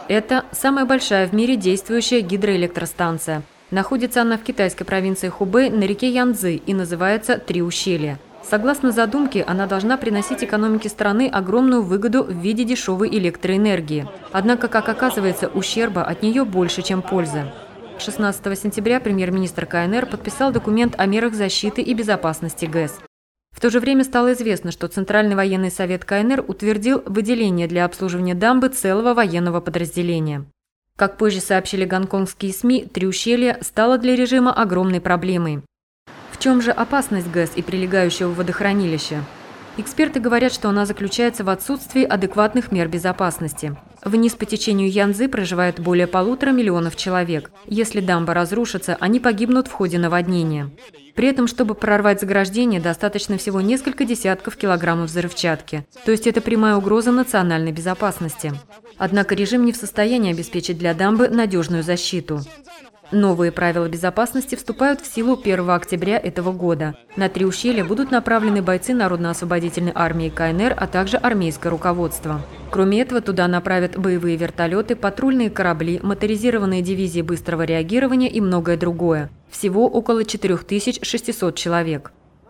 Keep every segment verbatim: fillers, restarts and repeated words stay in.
Это самая большая в мире действующая гидроэлектростанция. Находится она в китайской провинции Хубэй на реке Янцзы и называется «Три ущелья». Согласно задумке, она должна приносить экономике страны огромную выгоду в виде дешевой электроэнергии. Однако, как оказывается, ущерба от нее больше, чем пользы. шестнадцатого сентября премьер-министр КНР подписал документ о мерах защиты и безопасности ГЭС. В то же время стало известно, что Центральный военный совет КНР утвердил выделение для обслуживания дамбы целого военного подразделения. Как позже сообщили гонконгские СМИ, Три ущелья стало для режима огромной проблемой. В чем же опасность ГЭС и прилегающего водохранилища? Эксперты говорят, что она заключается в отсутствии адекватных мер безопасности. Вниз по течению Янцзы проживает более полутора миллионов человек. Если дамба разрушится, они погибнут в ходе наводнения. При этом, чтобы прорвать заграждение, достаточно всего несколько десятков килограммов взрывчатки. То есть это прямая угроза национальной безопасности. Однако режим не в состоянии обеспечить для дамбы надежную защиту. Новые правила безопасности вступают в силу первого октября этого года. На Три ущелья будут направлены бойцы Народно-освободительной армии КНР, а также армейское руководство. Кроме этого, туда направят боевые вертолеты, патрульные корабли, моторизированные дивизии быстрого реагирования и многое другое. Всего около четырёх тысяч шестисот человек.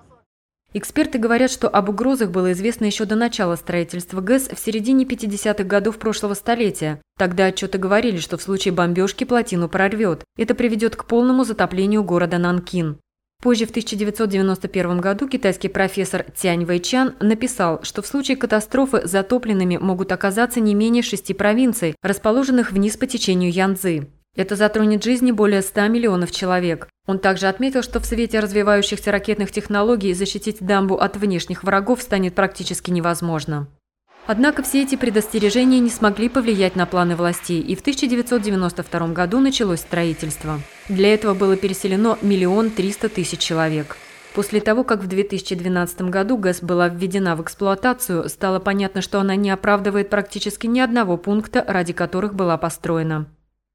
Эксперты говорят, что об угрозах было известно еще до начала строительства ГЭС в середине пятидесятых годов прошлого столетия. Тогда отчеты говорили, что в случае бомбежки плотину прорвет. Это приведет к полному затоплению города Нанкин. Позже, в тысяча девятьсот девяносто первом году, китайский профессор Цянь Вэйчан написал, что в случае катастрофы затопленными могут оказаться не менее шести провинций, расположенных вниз по течению Янцзы. Это затронет жизни более ста миллионов человек. Он также отметил, что в свете развивающихся ракетных технологий защитить дамбу от внешних врагов станет практически невозможно. Однако все эти предостережения не смогли повлиять на планы властей, и в тысяча девятьсот девяносто втором году началось строительство. Для этого было переселено миллион триста тысяч человек. После того, как в две тысячи двенадцатом году ГЭС была введена в эксплуатацию, стало понятно, что она не оправдывает практически ни одного пункта, ради которых была построена.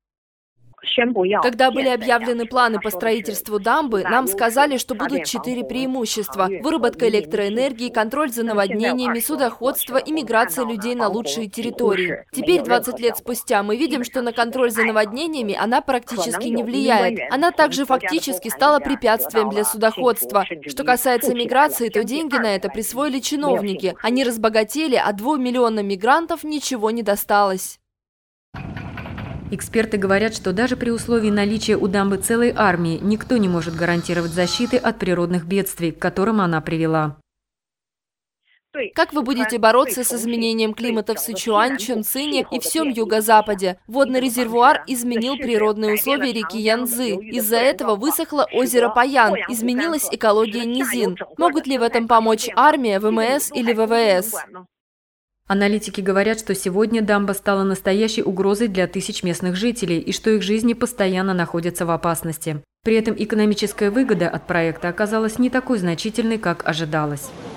Когда были объявлены планы по строительству дамбы, нам сказали, что будут четыре преимущества – выработка электроэнергии, контроль за наводнениями, судоходство и миграция людей на лучшие территории. Теперь, двадцать лет спустя, мы видим, что на контроль за наводнениями она практически не влияет. Она также фактически стала препятствием для судоходства. Что касается миграции, то деньги на это присвоили чиновники. Они разбогатели, а двум миллионам мигрантов ничего не досталось. Эксперты говорят, что даже при условии наличия у дамбы целой армии никто не может гарантировать защиты от природных бедствий, к которым она привела. Как вы будете бороться с изменением климата в Сычуань, Чунцине и всем юго-западе? Водный резервуар изменил природные условия реки Янцзы. Из-за этого высохло озеро Паян, изменилась экология низин. Могут ли в этом помочь армия, ВМС или ВВС? Аналитики говорят, что сегодня дамба стала настоящей угрозой для тысяч местных жителей и что их жизни постоянно находятся в опасности. При этом экономическая выгода от проекта оказалась не такой значительной, как ожидалось.